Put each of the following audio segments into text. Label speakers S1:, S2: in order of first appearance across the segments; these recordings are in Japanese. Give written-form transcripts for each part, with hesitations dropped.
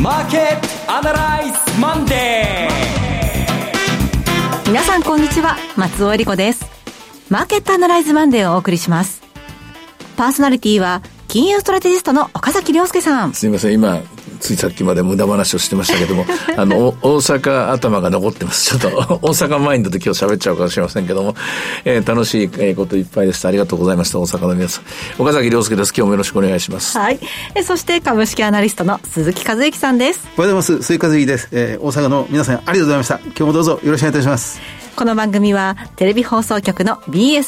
S1: マーケットアナライズマンデー。
S2: 皆さんこんにちは、松尾恵理子です。マーケットアナライズマンデーをお送りします。パーソナリティは金融ストラテジストの岡崎亮介さん。
S3: すみません、今ついさっきまで無駄話をしてましたけども大阪頭が残ってます。ちょっと大阪マインドで今日喋っちゃうかもしれませんけども、楽しいこといっぱいです。ありがとうございました。大阪の皆さん、岡崎亮介です。今日もよろしくお願いします。
S2: はい。そして株式アナリストの鈴木和之さんです。
S4: おはようございます。鈴木和之です。大阪の皆さんありがとうございました。今日もどうぞよろしくお願いいたします。
S2: この番組はテレビ放送局の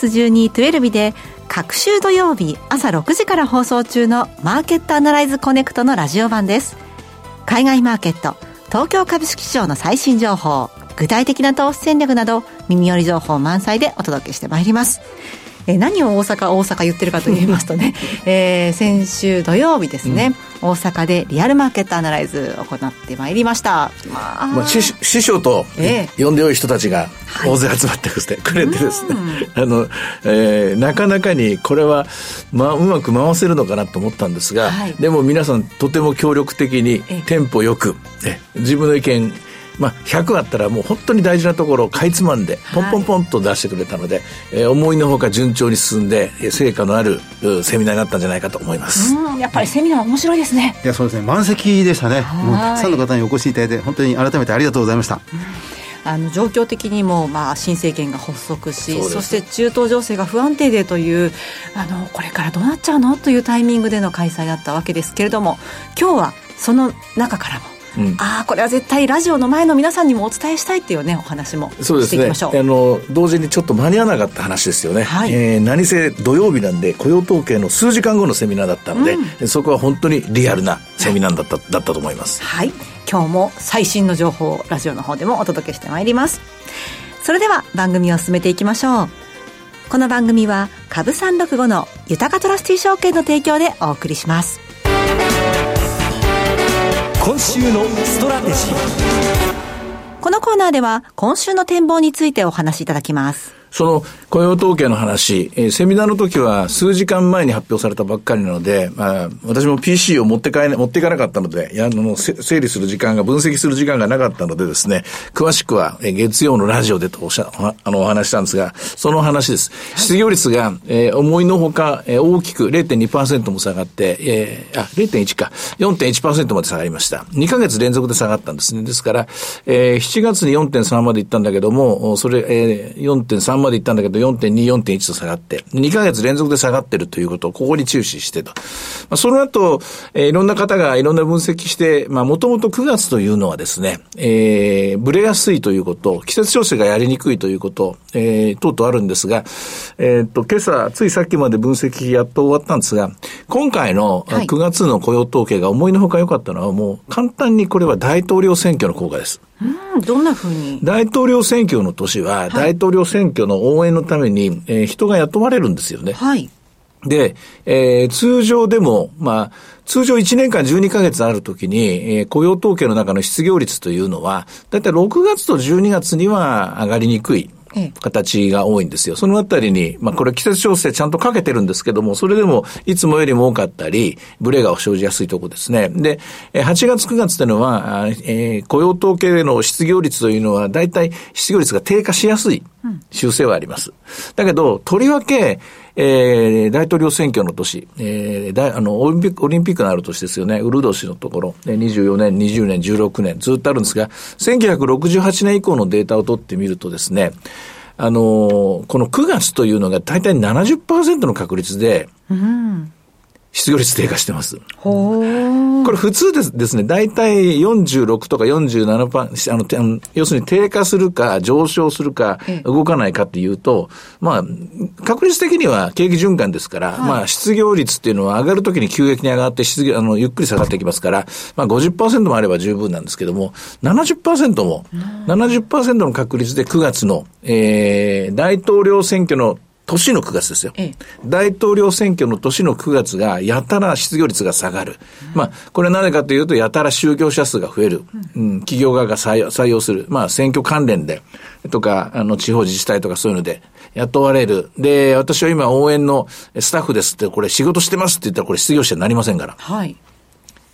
S2: BS1212 で各週土曜日朝6時から放送中のマーケットアナライズコネクトのラジオ版です。海外マーケット、東京株式市場の最新情報、具体的な投資戦略など耳寄り情報満載でお届けしてまいります。何を大阪言ってるかと言いますとね、先週土曜日ですね、大阪でリアルマーケットアナライズを行ってまいりました。
S3: 師匠と呼んでよい人たちが大勢集まってくれてですね、なかなかにこれは、うまく回せるのかなと思ったんですが、でも皆さんとても協力的にテンポよく、自分の意見100あったらもう本当に大事なところをかいつまんでポンポンポンと出してくれたので、思いのほか順調に進んで成果のあるセミナーになったんじゃないかと思います。
S2: やっぱりセミナー面白いですね。
S4: いや、そうですね、満席でしたね。もうたくさんの方にお越しいただいて本当に改めてありがとうございました。
S2: 状況的にも、新政権が発足し、そして中東情勢が不安定でというこれからどうなっちゃうのというタイミングでの開催だったわけですけれども、今日はその中からもこれは絶対ラジオの前の皆さんにもお伝えしたいっていうね、お話もしていきましょう。
S3: そうですね、同時にちょっと間に合わなかった話ですよね。何せ土曜日なんで雇用統計の数時間後のセミナーだったので、そこは本当にリアルなセミナーだったと思います。
S2: はい、今日も最新の情報をラジオの方でもお届けしてまいります。それでは番組を進めていきましょう。この番組は株365の豊かトラスティ証券の提供でお送りします。
S1: 今週のストラテジー。
S2: このコーナーでは今週の展望についてお話しいただきます。
S3: その雇用統計の話、セミナーの時は数時間前に発表されたばっかりなので、私も PC を持っていかなかったので、整理する時間が、分析する時間がなかったのでですね、詳しくは月曜のラジオでとお話したんですが、その話です。失業率が、思いのほか、大きく 0.2% も下がって、0.1 か、4.1% まで下がりました。2ヶ月連続で下がったんですね。ですから、7月に 4.3 までいったんだけども、それ、4.3までいったんだけど 4.2、4.1 と下がって、2ヶ月連続で下がってるということをここに注視してと。その後、いろんな方がいろんな分析して、もともと9月というのはですね、ブレやすいということ、季節調整がやりにくいということ、等々あるんですが、今朝、ついさっきまで分析やっと終わったんですが、今回の9月の雇用統計が思いのほか良かったのは、もう簡単にこれは大統領選挙の効果です。
S2: どんな風に？
S3: 大統領選挙の年は、大統領選挙の応援のために、人が雇われるんですよね。
S2: はい。
S3: で、通常でも、通常1年間12ヶ月あるときに、雇用統計の中の失業率というのは、だいたい6月と12月には上がりにくい形が多いんですよ。そのあたりに、これ季節調整ちゃんとかけてるんですけども、それでもいつもよりも多かったり、ブレが生じやすいところですね。で、8月9月というのは、雇用統計の失業率というのは、だいたい失業率が低下しやすい習性はあります。だけど、とりわけ、大統領選挙の年、オリンピックのある年ですよね。ウル年のところ、24年、20年、16年、ずっとあるんですが、1968年以降のデータを取ってみるとですね、この9月というのが大体 70% の確率で、失業率低下してます。これ普通ですね、だいたい46とか 47%、要するに低下するか上昇するか動かないかっていうと、確率的には景気循環ですから、失業率っていうのは上がるときに急激に上がってゆっくり下がっていきますから、50% もあれば十分なんですけども、70% の確率で9月の、大統領選挙の年の9月ですよ。大統領選挙の年の9月がやたら失業率が下がる。これはなぜかというと、やたら就業者数が増える。企業側が採用する。選挙関連でとか、地方自治体とかそういうので雇われる。で、私は今応援のスタッフですって、これ仕事してますって言ったらこれ失業者になりませんから。
S2: はい。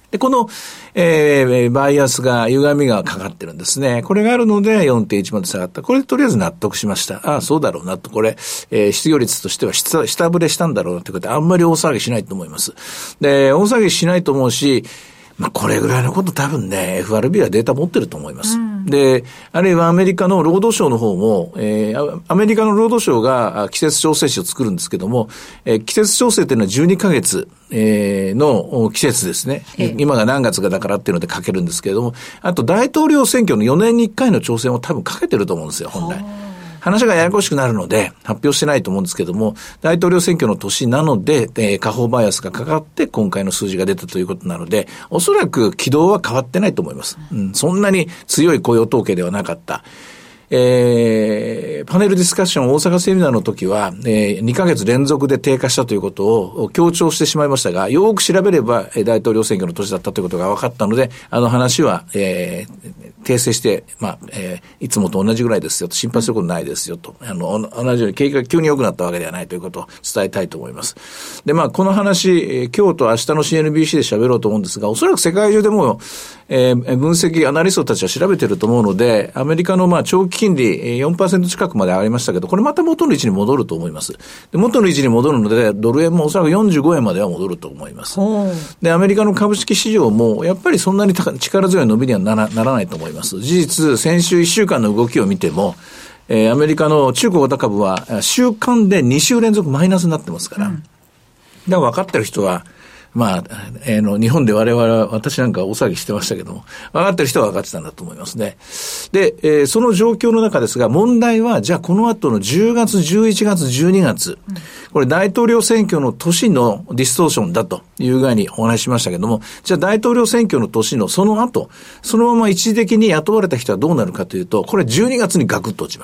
S3: で、この、バイアスが、歪みがかかってるんですね。これがあるので 4.1 まで下がった。これでとりあえず納得しました。ああ、そうだろうなと。これ、失業率としては下振れしたんだろうなということで、あんまり大騒ぎしないと思います。で、大騒ぎしないと思うし、これぐらいのこと多分ね、FRB はデータ持ってると思います。で、あるいはアメリカの労働省の方も、アメリカの労働省が季節調整値を作るんですけども、季節調整というのは12ヶ月、の季節ですね。今が何月がだからっていうのでかけるんですけれども、あと大統領選挙の4年に1回の調整も多分かけてると思うんですよ、本来。話がややこしくなるので発表してないと思うんですけども、大統領選挙の年なので、下方バイアスがかかって今回の数字が出たということなので、おそらく軌道は変わってないと思います。そんなに強い雇用統計ではなかった。パネルディスカッション大阪セミナーの時は、2ヶ月連続で低下したということを強調してしまいましたが、よく調べれば、大統領選挙の年だったということが分かったので、話は、訂正して、いつもと同じぐらいですよと、心配することないですよと、同じように景気が急に良くなったわけではないということを伝えたいと思います。で、この話、今日と明日の CNBC で喋ろうと思うんですが、おそらく世界中でも、分析、アナリストたちは調べてると思うので、アメリカの長期金利 4% 近くまで上がりましたけど、これまた元の位置に戻ると思います。で、元の位置に戻るので、ドル円もおそらく45円までは戻ると思います。で、アメリカの株式市場も、やっぱりそんなに力強い伸びにはならないと思います。事実、先週1週間の動きを見ても、アメリカの中小型株は週間で2週連続マイナスになってますから。だから分かってる人は、日本で我々は、私なんか大騒ぎしてましたけども、分かってる人は分かってたんだと思いますね。で、その状況の中ですが、問題は、じゃあこの後の10月、11月、12月、これ大統領選挙の年のディストーションだという具合にお話ししましたけども、じゃあ大統領選挙の年のその後、そのまま一時的に雇われた人はどうなるかというと、これ12月にガクッと落ちます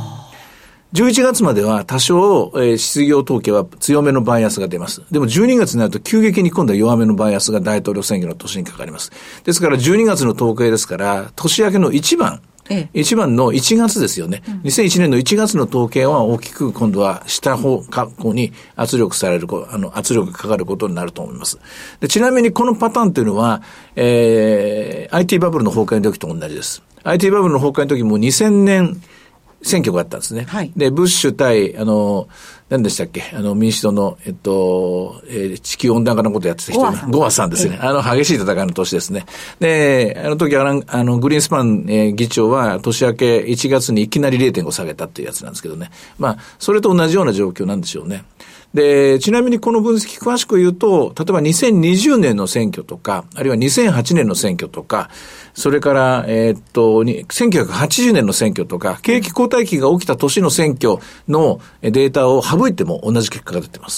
S3: 。11月までは多少、失業統計は強めのバイアスが出ます。でも12月になると急激に今度は弱めのバイアスが大統領選挙の年にかかります。ですから12月の統計ですから、年明けの一番の1月ですよね。2001年の1月の統計は大きく今度は下方向に圧力される、圧力がかかることになると思います。で、ちなみにこのパターンというのは、IT バブルの崩壊の時と同じです。IT バブルの崩壊の時も2000年、選挙があったんですね。はい。で、ブッシュ対、何でしたっけ民主党の、地球温暖化のことやってた人、ゴアさんですね。激しい戦いの年ですね。で、時は、グリーンスパン、議長は年明け1月にいきなり 0.5 下げたっていうやつなんですけどね。それと同じような状況なんでしょうね。で、ちなみにこの分析詳しく言うと、例えば2020年の選挙とか、あるいは2008年の選挙とか、それから、1980年の選挙とか、景気後退期が起きた年の選挙のデータを省いても同じ結果が出てます。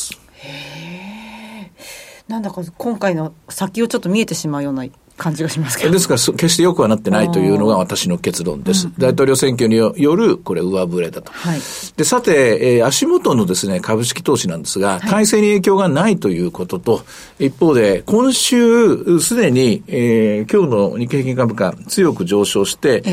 S2: なんだか今回の先をちょっと見えてしまうような感じがしますけど。
S3: ですから決して良くはなってないというのが私の結論です。大統領選挙によるこれ上振れだと。はい、で、さて、足元のですね、株式投資なんですが、体制に影響がないということと、一方で、今週すでに、今日の日経平均株価強く上昇して、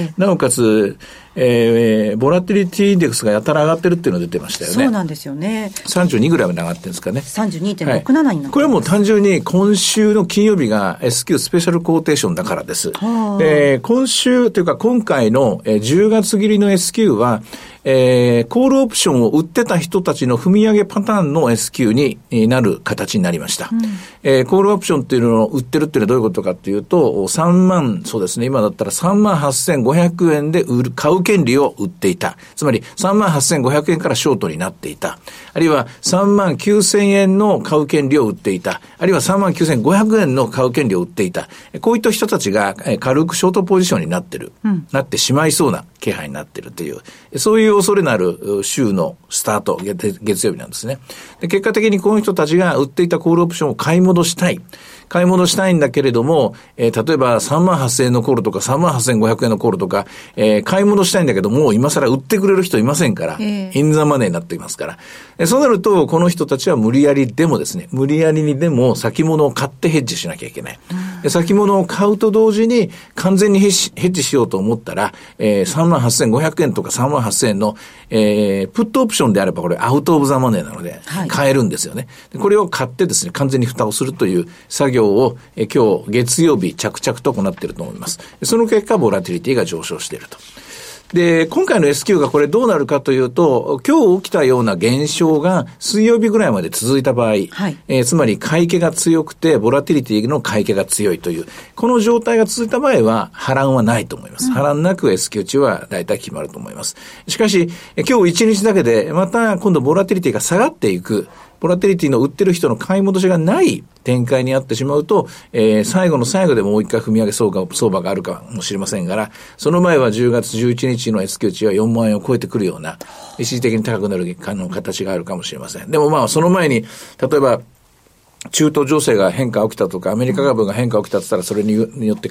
S3: なおかつ、ボラティリティインデックスがやたら上がってるっていうのが出てましたよね。
S2: そうなんですよね。
S3: 32ぐらいまで上がってるんですかね。
S2: 32.67 になってます。
S3: これはもう単純に今週の金曜日が SQ スペシャルコーテーションだからです。今週というか今回の10月切りの SQ は、コールオプションを売ってた人たちの踏み上げパターンの SQ になる形になりました。コールオプションっていうのを売ってるっていうのはどういうことかっていうと、そうですね、今だったら 38,500 円で買う権利を売っていた。つまり 38,500 円からショートになっていた。あるいは 39,000 円の買う権利を売っていた。あるいは 39,500 円の買う権利を売っていた。こういった人たちが軽くショートポジションになってる。なってしまいそうな気配になってるという、そういう恐れのある週のスタート、月曜日なんですね。で、結果的にこの人たちが売っていたコールオプションを買い戻したいんだけれども、例えば 38,000 円のコールとか 38,500 円のコールとか、買い戻したいんだけどもう今更売ってくれる人いませんから、インザマネーになっていますから、そうなるとこの人たちは無理やりにでも先物を買ってヘッジしなきゃいけない。 先物を買うと同時に完全にヘッジしようと思ったら、38,500 円とか38,000円の、プットオプションであればこれアウトオブザマネーなので買えるんですよね。でこれを買ってですね、完全に蓋をするという作業を、今日月曜日着々と行っていると思います。その結果ボラティリティが上昇していると。で、今回の S q がこれどうなるかというと、今日起きたような現象が水曜日ぐらいまで続いた場合、つまり買い気が強くて、ボラティリティの買い気が強いという、この状態が続いた場合は、波乱はないと思います。波乱なく S q 値は大体決まると思います。しかし、今日1日だけで、また今度ボラティリティが下がっていく、ボラティリティの売ってる人の買い戻しがない展開にあってしまうと、最後の最後でもう一回踏み上げ相場があるかもしれませんから、その前は10月11日の S q 値は4万円を超えてくるような、一時的に高くなる形があるかもしれません。でもまあその前に、例えば、中東情勢が変化起きたとか、アメリカ株が変化起きたとしたら、それによって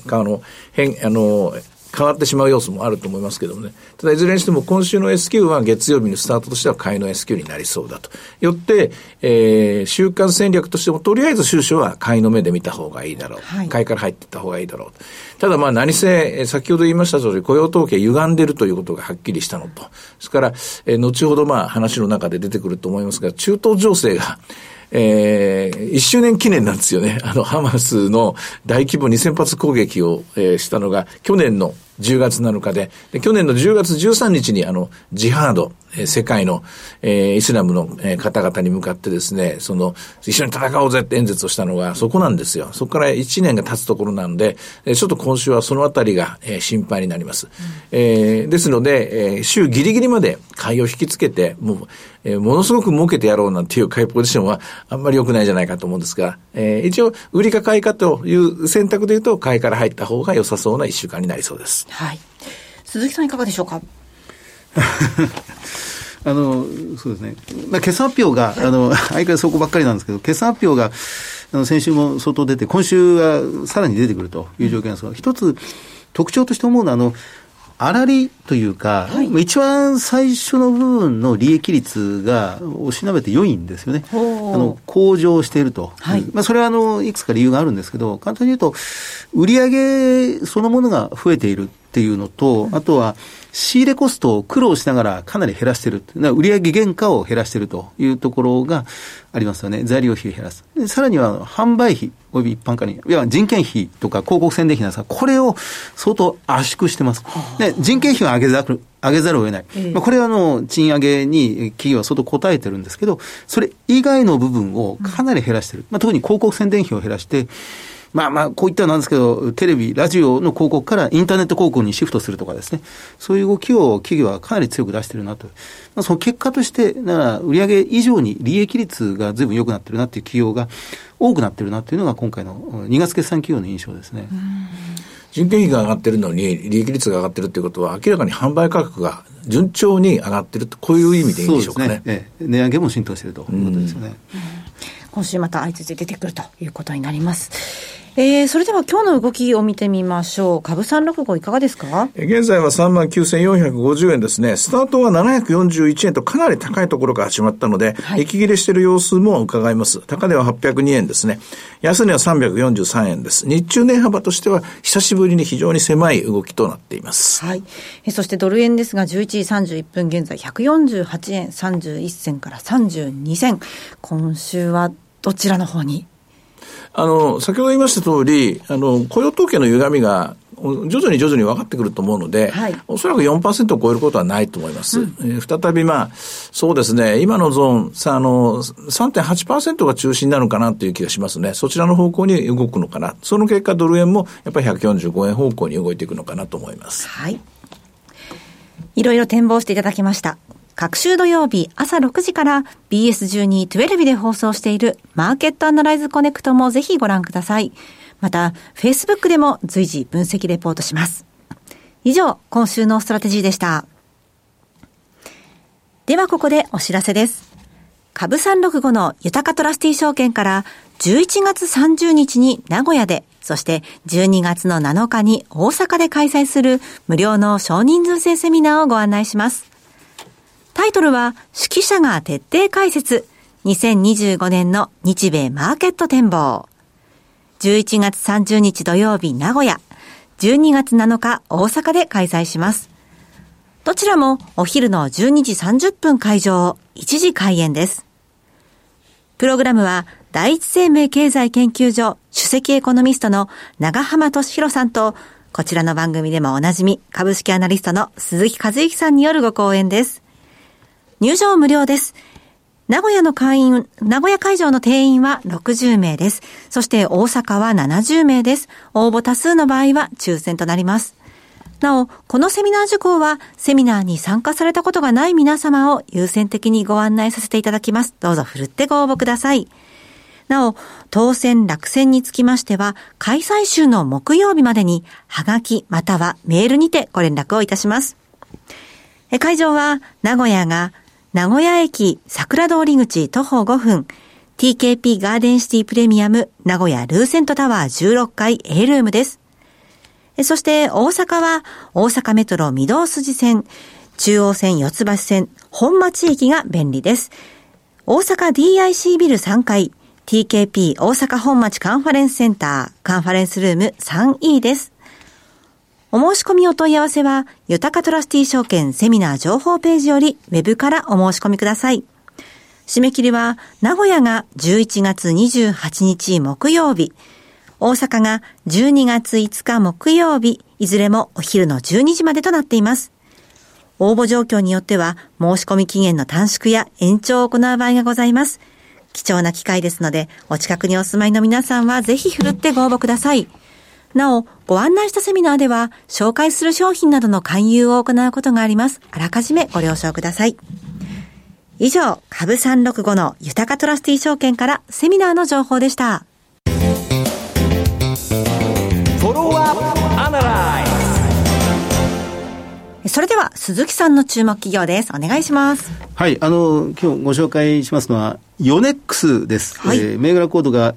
S3: 変わってしまう要素もあると思いますけどもね。ただいずれにしても今週の S q は月曜日のスタートとしては買いの S q になりそうだと。よって、週間戦略としてもとりあえず週初は買いの目で見た方がいいだろう。買いから入っていった方がいいだろう。ただまあ何せ、先ほど言いました通り雇用統計歪んでるということがはっきりしたのと。それから、後ほどまあ話の中で出てくると思いますが、中東情勢が1周年記念なんですよね。ハマスの大規模2000発攻撃を、したのが去年の10月7日で、去年の10月13日にジハード、世界の、イスラムの、方々に向かってですね、一緒に戦おうぜって演説をしたのがそこなんですよ。そこから1年が経つところなんで、ちょっと今週はそのあたりが、心配になります。ですので、週ギリギリまで買いを引きつけて、ものすごく儲けてやろうなんていう買いポジションはあんまり良くないんじゃないかと思うんですが、一応売りか買いかという選択で言うと買いから入った方が良さそうな1週間になりそうです。
S2: はい。鈴木さんいかがでしょうか。
S4: そうですね。決算発表が、相変わらずそこばっかりなんですけど、決算発表が、先週も相当出て、今週はさらに出てくるという状況なんですが、一つ特徴として思うのは、粗利というか、一番最初の部分の利益率がおしなべて良いんですよね。向上していると。それはいくつか理由があるんですけど、簡単に言うと、売上そのものが増えているっていうのと、あとは仕入れコストを苦労しながらかなり減らしている。売上原価を減らしているというところがありますよね。材料費を減らす。でさらには販売費および一般化に、いや人件費とか広告宣伝費なんですが、これを相当圧縮してます。で人件費は上げざるを得ない。これは賃上げに企業は相当応えてるんですけど、それ以外の部分をかなり減らしてる。特に広告宣伝費を減らして、こういったなんですけど、テレビ、ラジオの広告からインターネット広告にシフトするとかですね。そういう動きを企業はかなり強く出しているなと。その結果として、売上以上に利益率が随分良くなっているなという企業が多くなっているなというのが今回の2月決算企業の印象ですね。
S3: 人件費が上がっているのに利益率が上がっているということは明らかに販売価格が順調に上がっていると、こういう意味でいいんでしょうかね。
S4: そうですね。値上げも浸透しているということですよね。
S2: 今週また相次いで出てくるということになります。それでは今日の動きを見てみましょう。株365いかがですか。
S3: 現在は 39,450 円ですね。スタートが741円とかなり高いところから始まったので、息切れしている様子も伺います。高値は802円ですね。安値は343円です。日中値幅としては久しぶりに非常に狭い動きとなっています。
S2: はい。そしてドル円ですが、11時31分現在148円31銭から32銭。今週はどちらの方に。
S3: 先ほど言いました通り、雇用統計の歪みが徐々に分かってくると思うので、おそらく 4% を超えることはないと思います。再びそうですね、今のゾーン、3.8% が中心になるのかなという気がしますね。そちらの方向に動くのかな。その結果、ドル円もやっぱり145円方向に動いていくのかなと思います。
S2: はい。いろいろ展望していただきました。各週土曜日朝6時から BS12-12 で放送しているマーケットアナライズコネクトもぜひご覧ください。また、Facebook でも随時分析レポートします。以上、今週のストラテジーでした。ではここでお知らせです。株365の豊かトラスティ証券から11月30日に名古屋で、そして12月の7日に大阪で開催する無料の少人数制セミナーをご案内します。タイトルは、識者が徹底解説、2025年の日米マーケット展望。 11月30日土曜日名古屋、12月7日大阪で開催します。どちらもお昼の12時30分会場、1時開演です。プログラムは第一生命経済研究所首席エコノミストの長浜俊弘さんと、こちらの番組でもおなじみ株式アナリストの鈴木和之さんによるご講演です。入場無料です。名古屋会場の定員は60名です。そして大阪は70名です。応募多数の場合は抽選となります。なお、このセミナー受講はセミナーに参加されたことがない皆様を優先的にご案内させていただきます。どうぞ振るってご応募ください。なお、当選落選につきましては、開催週の木曜日までにはがきまたはメールにてご連絡をいたします。会場は名古屋が名古屋駅桜通り口徒歩5分 TKP ガーデンシティプレミアム名古屋ルーセントタワー16階 A ルームです。そして大阪は大阪メトロ御堂筋線、中央線四ツ橋線、本町駅が便利です。大阪 DIC ビル3階 TKP 大阪本町カンファレンスセンターカンファレンスルーム 3E です。お申し込みお問い合わせは豊かトラスティ証券セミナー情報ページよりウェブからお申し込みください。締め切りは名古屋が11月28日木曜日、大阪が12月5日木曜日、いずれもお昼の12時までとなっています。応募状況によっては申し込み期限の短縮や延長を行う場合がございます。貴重な機会ですので、お近くにお住まいの皆さんはぜひ振るってご応募ください。なお、ご案内したセミナーでは紹介する商品などの勧誘を行うことがあります。あらかじめご了承ください。以上、株365の豊かトラスティ証券からセミナーの情報でした。それでは鈴木さんの注目企業です。お願いします。
S4: はい、今日ご紹介しますのはヨネックスです。はい、銘柄コードが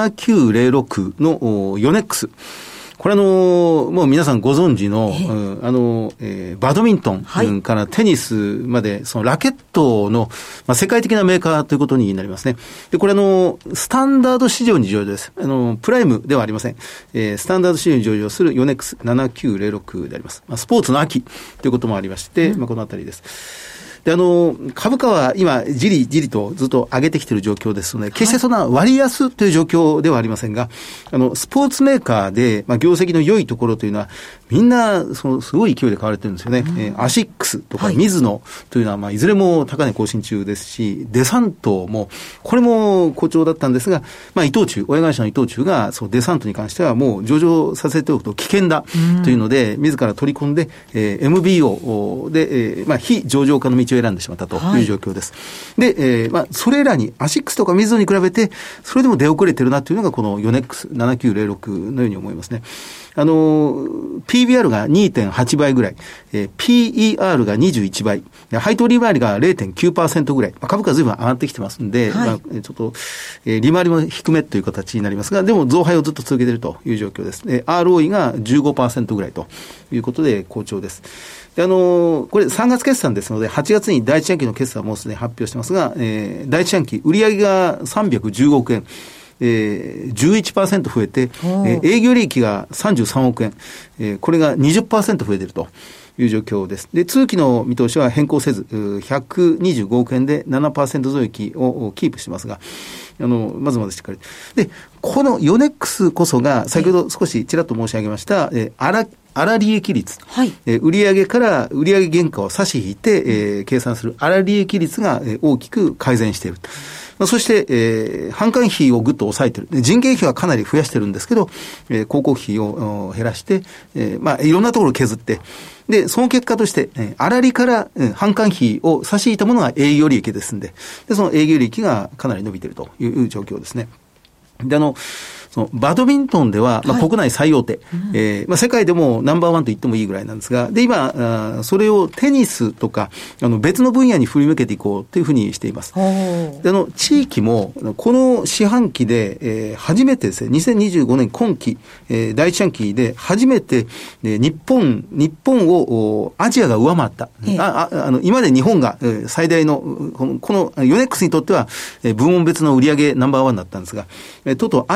S4: 7906のヨネックス。これもう皆さんご存知の、バドミントンからテニスまで、そのラケットの、世界的なメーカーということになりますね。で、これスタンダード市場に上場です。プライムではありません。スタンダード市場に上場するヨネックス7906であります。スポーツの秋ということもありまして、このあたりです。で、株価は今、じりじりとずっと上げてきている状況ですので、決してそんな割安という状況ではありませんが、スポーツメーカーで、業績の良いところというのは、みんな、すごい勢いで買われてるんですよね。アシックスとかミズノというのは、いずれも高値更新中ですし、デサントも、これも好調だったんですが、伊藤忠、親会社の伊藤忠が、デサントに関してはもう上場させておくと危険だというので、自ら取り込んで、MBO で、非上場化の道を選んでしまったという状況です。で、それらに、アシックスとかミズノに比べて、それでも出遅れてるなというのが、このヨネックス7906のように思いますね。PBR が 2.8 倍ぐらい、PER が21倍、配当利回りが 0.9% ぐらい、株価は随分上がってきてますんで、ちょっと、利回りも低めという形になりますが、でも増配をずっと続けているという状況です。ROE が 15% ぐらいということで好調です。で、これ3月決算ですので、8月に第一四半期の決算もすでに発表してますが、第一四半期売上が315億円。11% 増えて、営業利益が33億円、これが 20% 増えているという状況です。で、通期の見通しは変更せず、125億円で 7% 増益をキープしてますが、まずまずしっかり。で、このヨネックスこそが、先ほど少しちらっと申し上げました、粗利益率、売上から売上原価を差し引いて、計算する粗利益率が大きく改善している。そして、販管費をぐっと抑えている。人件費はかなり増やしてるんですけど、広告費を減らして、いろんなところを削って、で、その結果として、粗利から、販管費を差し引いたものが営業利益ですんで、その営業利益がかなり伸びているという状況ですね。で、そのバドミントンでは、国内最大手、世界でもナンバーワンと言ってもいいぐらいなんですが、で、今、それをテニスとか、別の分野に振り向けていこうというふうにしています。で、地域も、この四半期で、初めてですね、2025年今期、第一四半期で初めて、日本をアジアが上回った。今まで日本が最大の、このヨネックスにとっては、部門別の売上ナンバーワンだったんですが、とうとうアジア、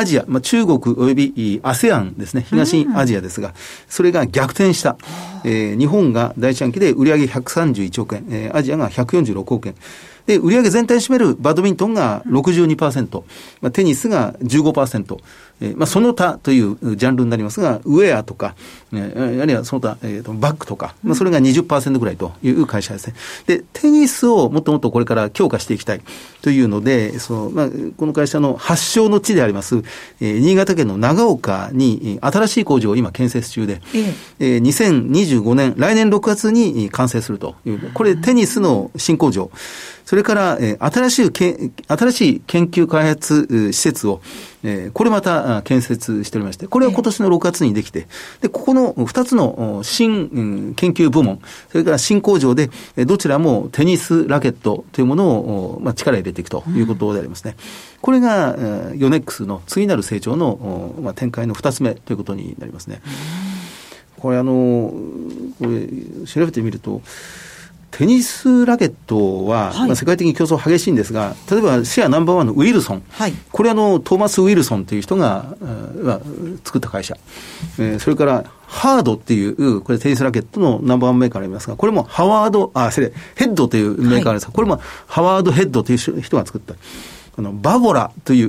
S4: 中国および ASEAN ですね、東アジアですが、それが逆転した。日本が第一半期で売上131億円、アジアが146億円。で、売上全体に占めるバドミントンが 62%、テニスが 15%、その他というジャンルになりますが、ウェアとか、あるいはその他、バッグとか、それが 20% ぐらいという会社ですね。で、テニスをもっともっとこれから強化していきたいというので、この会社の発祥の地であります、新潟県の長岡に新しい工場を今建設中で、2025年、来年6月に完成するという、これテニスの新工場、それから、新しい研究開発施設を、これまた建設しておりまして、これは今年の6月にできて、で、ここの2つの新研究部門、それから新工場で、どちらもテニスラケットというものを、力入れていくということでありますね。これが、ヨネックスの次なる成長の、展開の2つ目ということになりますね。これこれ調べてみると、テニスラケットは、世界的に競争激しいんですが、例えばシェアナンバーワンのウィルソン、これトーマス・ウィルソンという人が作った会社、それからハードっていうこれテニスラケットのナンバーワンメーカーがありますが、これもヘッドというメーカーですが、これもハワード・ヘッドという人が作った。バボラという、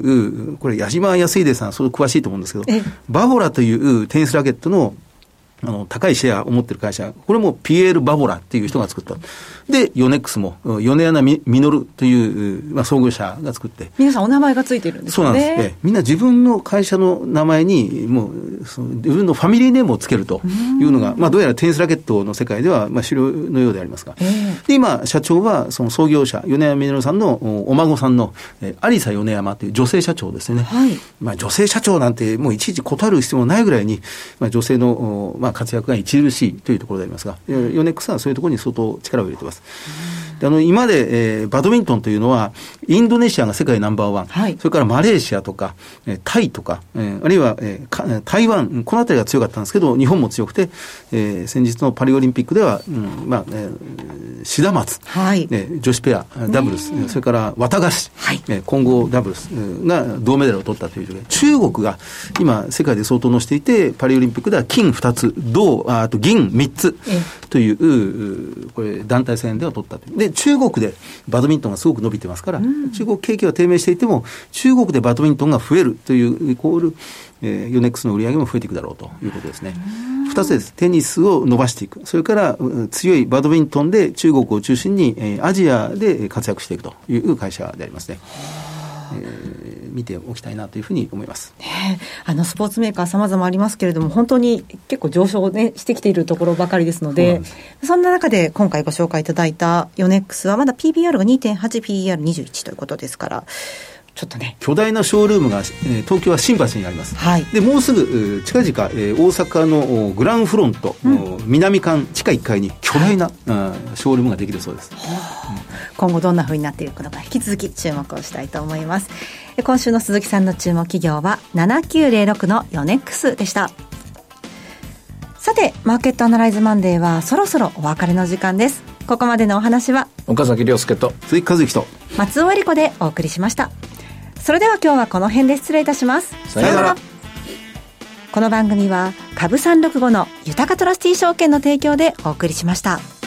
S4: これ矢島康秀さん、それ詳しいと思うんですけど、バボラというテニスラケットの高いシェアを持っている会社、これもピエール・バボラっていう人が作った。で、ヨネックスも、米穴実という、創業者が作って。
S2: 皆さんお名前がついてるんですよね。
S4: そうなんです。みんな自分の会社の名前に、もう、自分のファミリーネームをつけるというのが、どうやらテニスラケットの世界では、主流のようでありますが。で、今、社長は、その創業者、米山実さんのお孫さんの、有沙米山という女性社長ですね。女性社長なんて、もういちいち断る必要もないぐらいに、女性の、活躍が著しいというところでありますが、ヨネックスはそういうところに相当力を入れています。で今まで、バドミントンというのはインドネシアが世界ナンバーワン、それからマレーシアとか、タイとか、あるいは、台湾、このあたりが強かったんですけど、日本も強くて、先日のパリオリンピックでは、シダマツ、女子ペアダブルス、それからワタガシ、混合ダブルスが銅メダルを取ったという状況で、中国が今世界で相当のしていて、パリオリンピックでは金2つ、あと銀3つという、これ団体戦では取ったという。で、中国でバドミントンがすごく伸びてますから、中国景気は低迷していても、中国でバドミントンが増えるというイコール、ヨネックスの売り上げも増えていくだろうということですね。二つです。テニスを伸ばしていく。それから強いバドミントンで中国を中心にアジアで活躍していくという会社でありますね。見ておきたいなというふうに思います。
S2: スポーツメーカー様々ありますけれども、本当に結構上昇、してきているところばかりですので、そんな中で今回ご紹介いただいたヨネックスはまだ PBR が 2.8、PER21 ということですから、ちょっとね、
S4: 巨大なショールームが、東京は新橋にあります、でもうすぐ近々、大阪のグランフロント、南館地下1階に巨大な、ショールームができるそうです、
S2: 今後どんな風になっていくのか引き続き注目をしたいと思います。今週の鈴木さんの注目企業は7906のヨネックスでした。さて、マーケットアナライズマンデーはそろそろお別れの時間です。ここまでのお話は
S3: 岡崎亮介と
S4: 鈴木和之と
S2: 松尾恵理子でお送りしました。それでは今日はこの辺で失礼いたします。
S3: さよなら。
S2: この番組は株365の豊かトラスティ証券の提供でお送りしました。